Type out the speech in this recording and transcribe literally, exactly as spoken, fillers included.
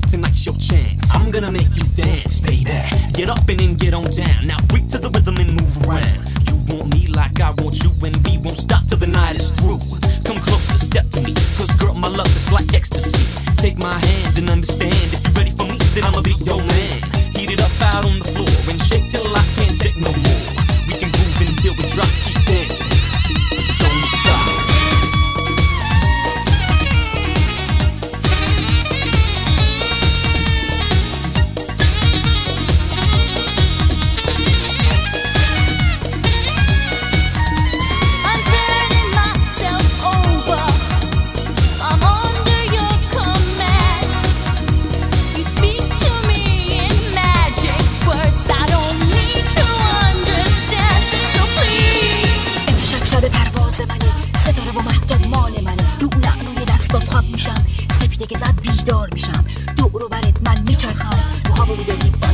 tonight's your chance. I'm gonna make you dance, baby. Get up and then get on down. Now freak to the rhythm and move around. You want me like I want you, and we won't stop till the night is through. Come closer, step to me, cause girl, my love is like ecstasy. Take my hand and understand, if you're ready for me, then I'ma be your man. Heat it up out on the floor and shake till I can't take no more. We can groove until we drop, keep dancing. Don't stop. سپیده که زد بیدار میشم دورو برت من میچرخم تو خواب رو داریم